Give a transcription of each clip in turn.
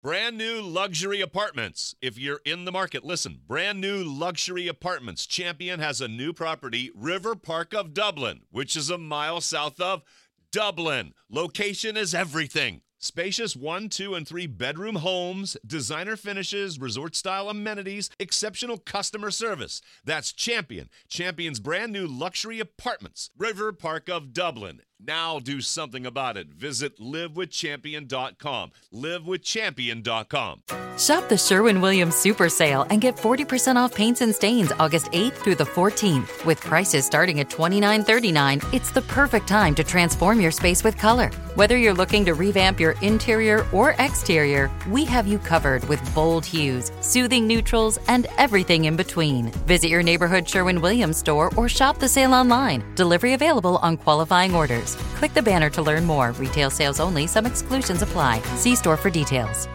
Brand new luxury apartments. If you're in the market, listen. Brand new luxury apartments. Champion has a new property, River Park of Dublin, which is a mile south of Dublin. Location is everything. Spacious 1, 2, and 3 bedroom homes, designer finishes, resort-style amenities, exceptional customer service. That's Champion. Champion's brand new luxury apartments. River Park of Dublin. Now do something about it. Visit livewithchampion.com. Livewithchampion.com. Shop the Sherwin-Williams Super Sale and get 40% off paints and stains August 8th through the 14th. With prices starting at $29.39, it's the perfect time to transform your space with color. Whether you're looking to revamp your interior or exterior, we have you covered with bold hues, soothing neutrals, and everything in between. Visit your neighborhood Sherwin-Williams store or shop the sale online. Delivery available on qualifying orders. Click the banner to learn more. Retail sales only. Some exclusions apply. See store for details.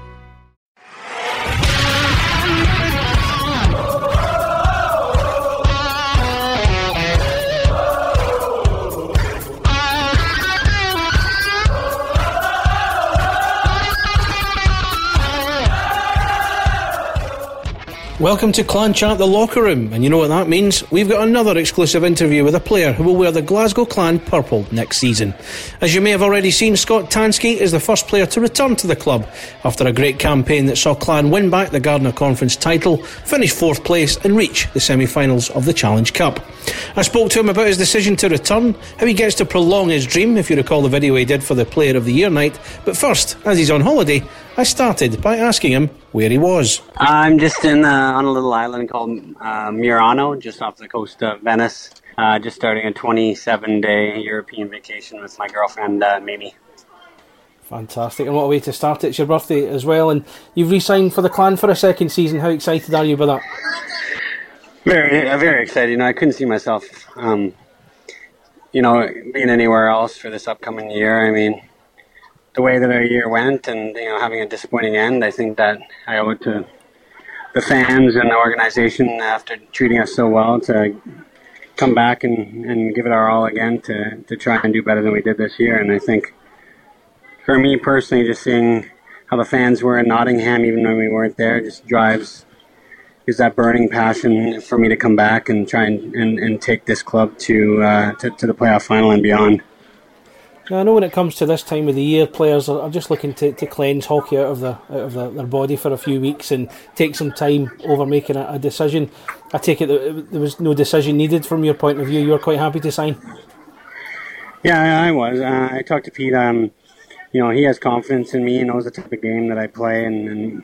Welcome to Clan Chat, the locker room, and you know what that means? We've got another exclusive interview with a player who will wear the Glasgow Clan purple next season. As you may have already seen, Scott Tansky is the first player to return to the club after a great campaign that saw Clan win back the Gardner Conference title, finish 4th place and reach the semi-finals of the Challenge Cup. I spoke to him about his decision to return, how he gets to prolong his dream, if you recall the video he did for the Player of the Year night, but first, as he's on holiday, I started by asking him where he was. I'm just on a little island called Murano, just off the coast of Venice. Just starting a 27-day European vacation with my girlfriend, Mimi. Fantastic, and what a way to start it. It's your birthday as well, and you've re-signed for the Clan for a second season. How excited are you about that? Very excited. I couldn't see myself, being anywhere else for this upcoming year. I mean, the way that our year went and, having a disappointing end, I think that I owe it to the fans and the organization after treating us so well to come back and give it our all again to try and do better than we did this year. And I think for me personally, just seeing how the fans were in Nottingham, even when we weren't there, just is that burning passion for me to come back and try and take this club to the playoff final and beyond. Now, I know when it comes to this time of the year, players are just looking to cleanse hockey out of their body for a few weeks and take some time over making a decision. I take it that there was no decision needed from your point of view. You were quite happy to sign. Yeah, I was. I talked to Pete. He has confidence in me. He knows the type of game that I play, and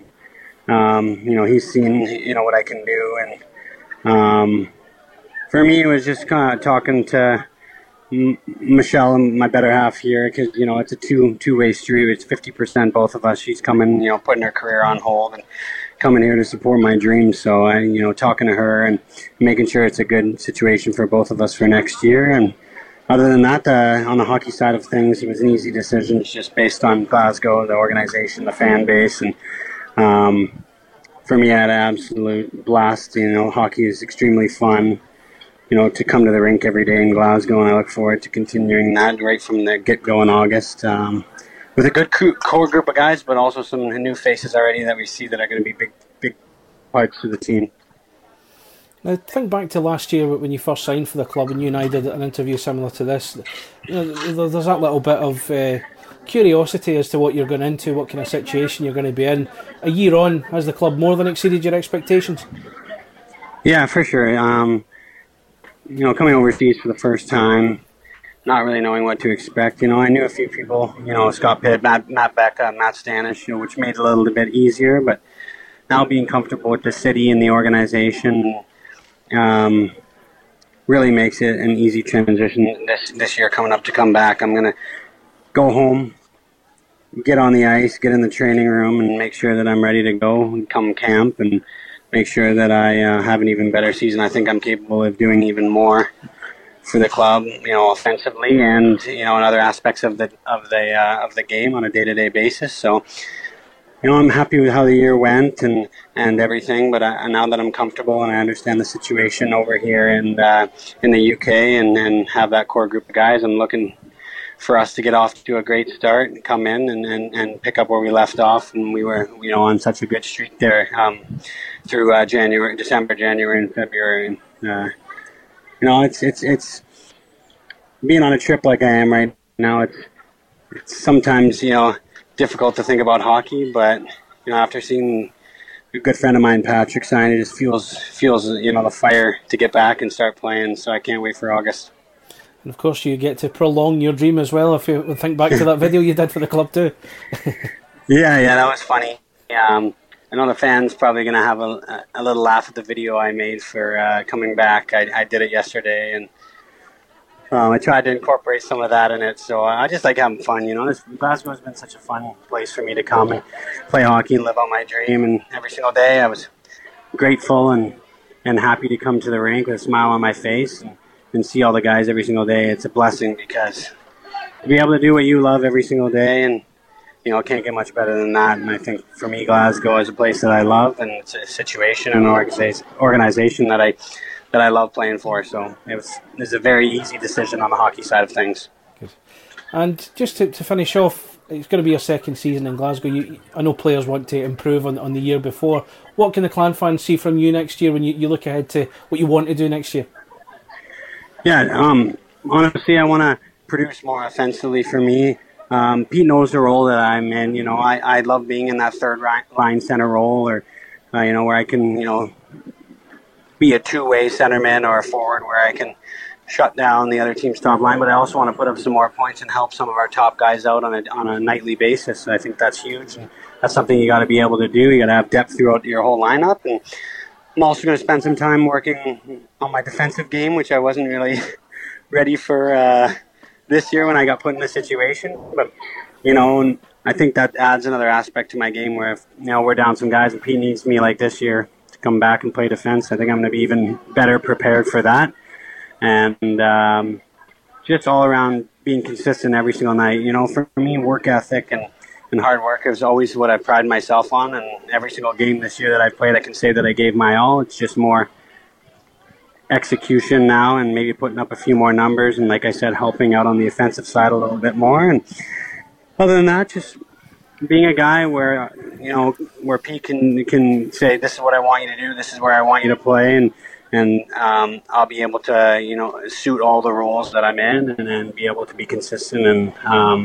he's seen what I can do. And for me, it was just kind of talking to Michelle, my better half here, because it's a two-way street. It's 50% both of us. She's coming, putting her career on hold and coming here to support my dreams. So I, talking to her and making sure it's a good situation for both of us for next year. And other than that, on the hockey side of things, it was an easy decision. It's just based on Glasgow, the organization, the fan base, and for me, I had an absolute blast. Hockey is extremely fun. To come to the rink every day in Glasgow, and I look forward to continuing that right from the get-go in August with a good core group of guys, but also some new faces already that we see that are going to be big parts of the team. Now, think back to last year when you first signed for the club, and you and I did an interview similar to this. There's that little bit of curiosity as to what you're going into, what kind of situation you're going to be in. A year on, has the club more than exceeded your expectations? Yeah, for sure. Coming overseas for the first time, not really knowing what to expect. I knew a few people, Scott Pitt, Matt Becca, Matt Stanish, which made it a little bit easier. But now being comfortable with the city and the organization really makes it an easy transition this year coming up to come back. I'm going to go home, get on the ice, get in the training room, and make sure that I'm ready to go and come camp and make sure that I have an even better season. I think I'm capable of doing even more for the club, offensively and in other aspects of the game on a day-to-day basis. So, I'm happy with how the year went and everything. But now that I'm comfortable and I understand the situation over here in the UK and have that core group of guys, I'm looking for us to get off to a great start and come in and pick up where we left off. And we were, on such a good streak there through December, January, and February. It's being on a trip like I am right now. It's sometimes, difficult to think about hockey, but, after seeing a good friend of mine, Patrick, sign, it just feels, the fire to get back and start playing. So I can't wait for August. And of course, you get to prolong your dream as well. If you think back to that video you did for the club too. Yeah, that was funny. I know the fans probably going to have a little laugh at the video I made for coming back. I did it yesterday, and I tried to incorporate some of that in it. So I just like having fun. Glasgow has been such a fun place for me to come and play hockey and live out my dream. And every single day I was grateful and happy to come to the rink with a smile on my face and see all the guys every single day. It's a blessing because to be able to do what you love every single day, and it can't get much better than that. And I think for me, Glasgow is a place that I love, and it's a situation and organization that I love playing for. So it was a very easy decision on the hockey side of things. Good. And just to finish off, it's going to be your second season in Glasgow. I know players want to improve on the year before. What can the Clan fans see from you next year when you look ahead to what you want to do next year? Yeah, honestly, I want to produce more offensively for me. Pete knows the role that I'm in. I love being in that third line center role, or where I can be a two-way centerman or a forward where I can shut down the other team's top line. But I also want to put up some more points and help some of our top guys out on a nightly basis. I think that's huge, and that's something you got to be able to do. You got to have depth throughout your whole lineup. And I'm also going to spend some time working on my defensive game, which I wasn't really ready for this year when I got put in this situation. But, and I think that adds another aspect to my game where if, we're down some guys and Pete needs me like this year to come back and play defense, I think I'm going to be even better prepared for that. And just all around being consistent every single night. For me, work ethic and hard work is always what I pride myself on, and every single game this year that I played, I can say that I gave my all. It's just more execution now and maybe putting up a few more numbers and, like I said, helping out on the offensive side a little bit more. And other than that, just being a guy where, where Pete can say, this is what I want you to do, this is where I want you to play, and I'll be able to, suit all the roles that I'm in and be able to be consistent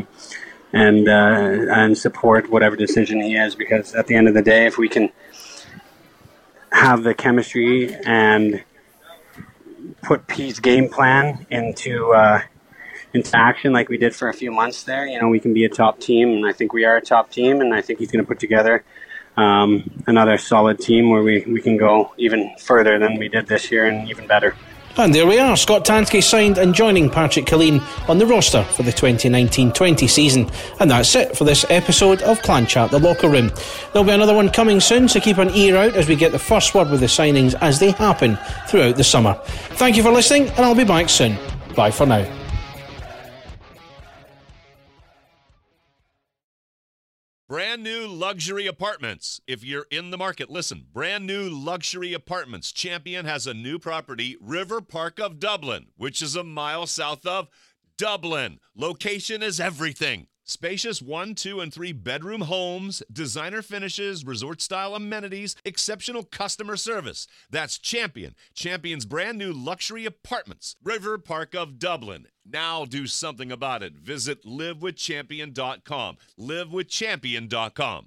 and support whatever decision he has, because at the end of the day, if we can have the chemistry and put Pete's game plan into action like we did for a few months there, we can be a top team, and I think we are a top team, and I think he's going to put together another solid team where we can go even further than we did this year and even better. And there we are, Scott Tansky signed and joining Patrick Killeen on the roster for the 2019-20 season. And that's it for this episode of Clan Chat The Locker Room. There'll be another one coming soon, so keep an ear out as we get the first word with the signings as they happen throughout the summer. Thank you for listening, and I'll be back soon. Bye for now. Brand new luxury apartments. If you're in the market, listen. Brand new luxury apartments. Champion has a new property, River Park of Dublin, which is a mile south of Dublin. Location is everything. Spacious 1, 2, and 3 bedroom homes, designer finishes, resort-style amenities, exceptional customer service. That's Champion. Champion's brand new luxury apartments, River Park of Dublin. Now do something about it. Visit livewithchampion.com. livewithchampion.com.